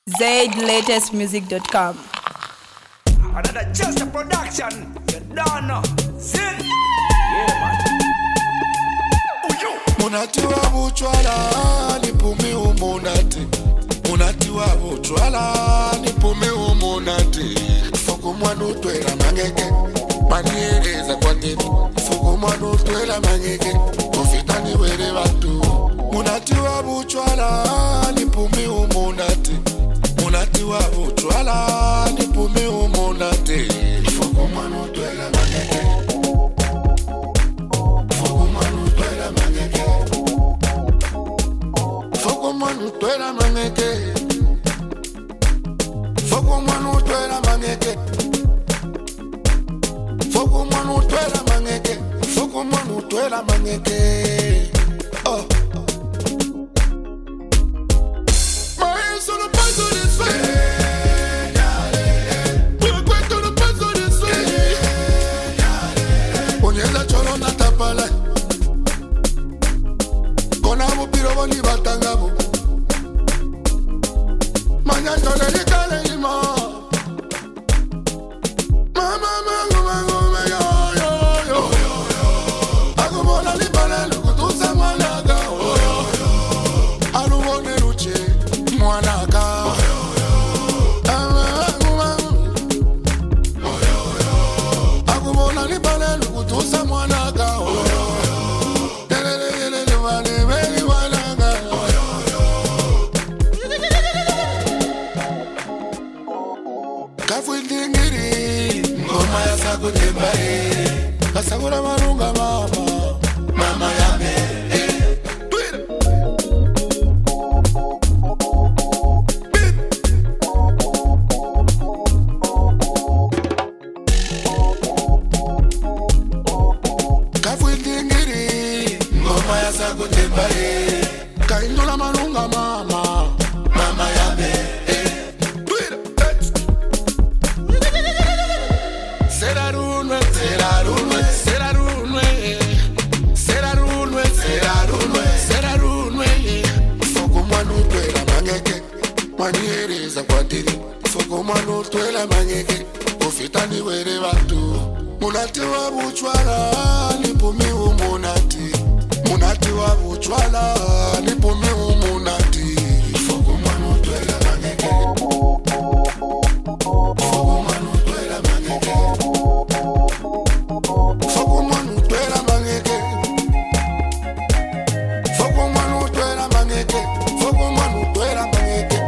ZLatestmusic.com. Another just a production. You don't know. Zin. Yeah, man. Munati wa buchwala nipumi umunati. Munati wa buchwala nipumi umunati. Foko mwanu twela mangeke. Maniereza kwa tete. Foko mwanu twela mangeke. Kofitani were watu. Munati wa buchwala nipumi umunati. Munati wa buchwala nipumi umunati. Foko mwanu twela mangeke. Foko manu twela mangeke. Foko manu twela mangeke. Foko manu twela mangeke. Foko manu twela mangeke. Oh. My hands on the pass of this way. We're going to the pass of this way. Onyeza cholo na tapala. Kona bupiro boni batangabo. Manyato le kale limo. Mama mango mango me yo yo yo. Agumona li bale lukutu sa mwanaga. Alubone luche mwanaga. Agumona li bale lukutu sa mwanaga. Kasagura marunga mama yame. Kafuindingiri ngoma ya sakutembae. Kaindula marunga mama yame. Maniereza kwa tiri. Foko mwanu twela mangeke. Kofitani were watu. Munati wa buchwala nipumi umunati. Munati wa buchwala nipumi umunati. Foko mwanu twela mangeke. Foko mwanu twela mangeke. Foko mwanu twela mangeke. Foko mwanu twela mangeke. Foko mwanu twela mangeke.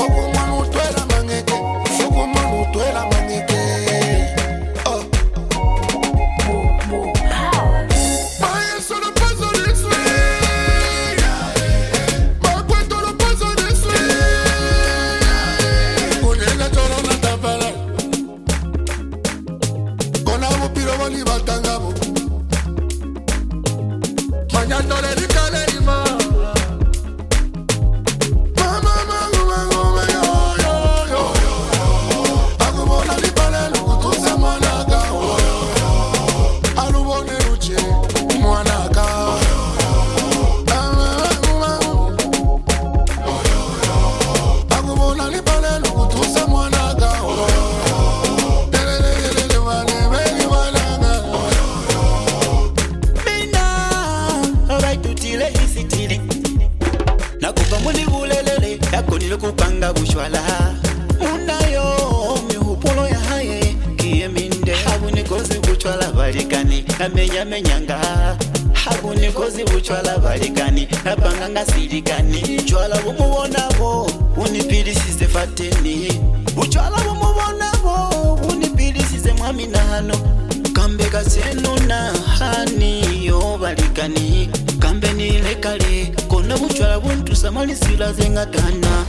Kupanga bushwala unayo mihupulo ya haye kieminde habuni kozi buchwala balikani amenya menyanga habuni kozi buchwala balikani napanga sirikani chwala bumubonabo unipilisize fateni buchwala bumubonabo unipilisize mwami na hano kambe kasenu na hani yo balikani kambe nile kale kona buchwala buntu samali sila zengatana.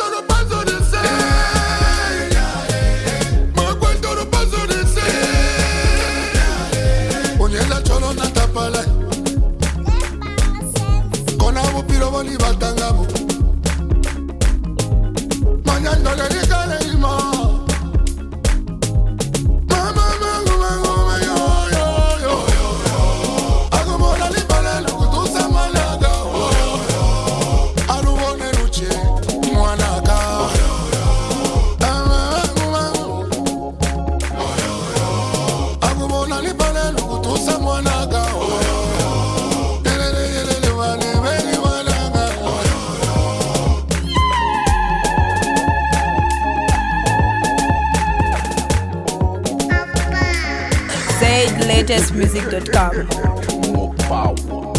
Onyeza cholo na tapala. Kona bupiro boni batangabo. Manyato le kale limo. Mama mango mango me yo yo yo. Agumona li bale lukutu sa mwanaga. Alubone luche mwanaga. greatestmusic.com. More power.